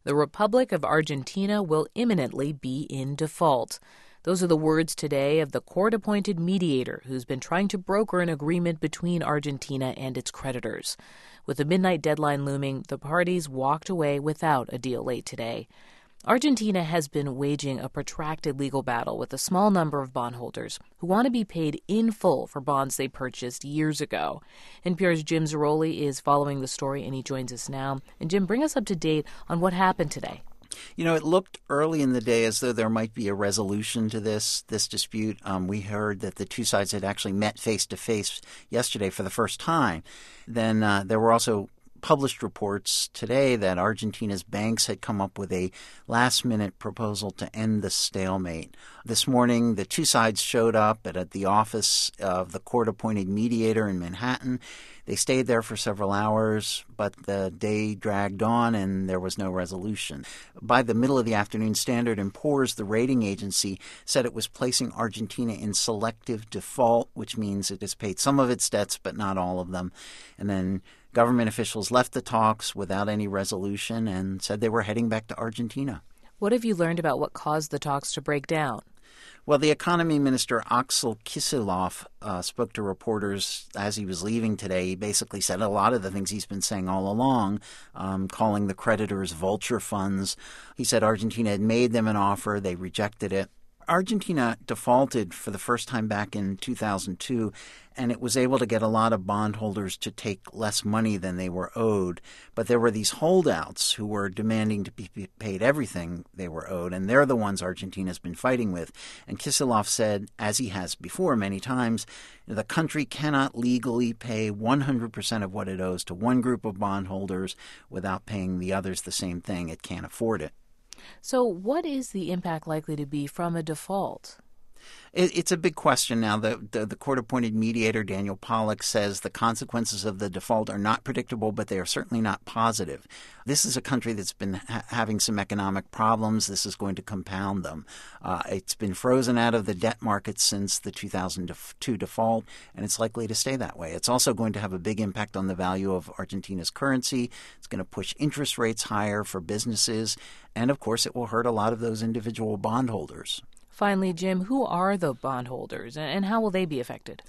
The Republic of Argentina will imminently be in default. Those are the words today of the court-appointed mediator who's been trying to broker an agreement between Argentina and its creditors. With the midnight deadline looming, the parties walked away without a deal late today. Argentina has been waging a protracted legal battle with a small number of bondholders who want to be paid in full for bonds they purchased years ago. NPR's Jim Zarroli is following the story, and he joins us now. And Jim, bring us up to date on what happened today. You know, it looked early in the day as though there might be a resolution to this dispute. We heard that the two sides had actually met face-to-face yesterday for the first time. Then there were also published reports today that Argentina's banks had come up with a last-minute proposal to end the stalemate. This morning, the two sides showed up at the office of the court-appointed mediator in Manhattan. They stayed there for several hours, but the day dragged on and there was no resolution. By the middle of the afternoon, Standard & Poor's, the rating agency, said it was placing Argentina in selective default, which means it has paid some of its debts but not all of them. And then government officials left the talks without any resolution and said they were heading back to Argentina. What have you learned about what caused the talks to break down? Well, the economy minister, Axel Kicillof, spoke to reporters as he was leaving today. He basically said a lot of the things he's been saying all along, calling the creditors vulture funds. He said Argentina had made them an offer. They rejected it. Argentina defaulted for the first time back in 2002, and it was able to get a lot of bondholders to take less money than they were owed. But there were these holdouts who were demanding to be paid everything they were owed, and they're the ones Argentina's been fighting with. And Kicillof said, as he has before many times, the country cannot legally pay 100% of what it owes to one group of bondholders without paying the others the same thing. It can't afford it. So what is the impact likely to be from a default? It's a big question now. The court-appointed mediator, Daniel Pollack, says the consequences of the default are not predictable, but they are certainly not positive. This is a country that's been having some economic problems. This is going to compound them. It's been frozen out of the debt market since the 2002 default, and it's likely to stay that way. It's also going to have a big impact on the value of Argentina's currency. It's going to push interest rates higher for businesses, and of course it will hurt a lot of those individual bondholders. Finally, Jim, who are the bondholders and how will they be affected?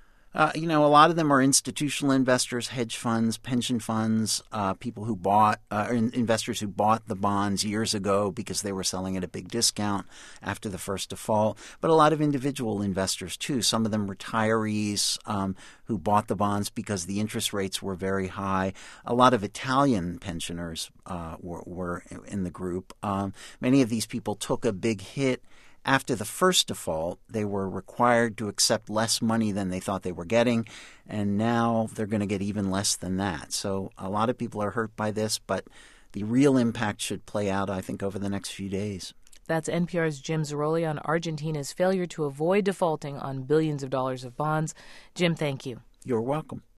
A lot of them are institutional investors, hedge funds, pension funds, people who bought, investors who bought the bonds years ago because they were selling at a big discount after the first default. But a lot of individual investors, too. Some of them retirees who bought the bonds because the interest rates were very high. A lot of Italian pensioners were in the group. Many of these people took a big hit. After the first default, they were required to accept less money than they thought they were getting, and now they're going to get even less than that. So a lot of people are hurt by this, but the real impact should play out, I think, over the next few days. That's NPR's Jim Zarroli on Argentina's failure to avoid defaulting on billions of dollars of bonds. Jim, thank you. You're welcome.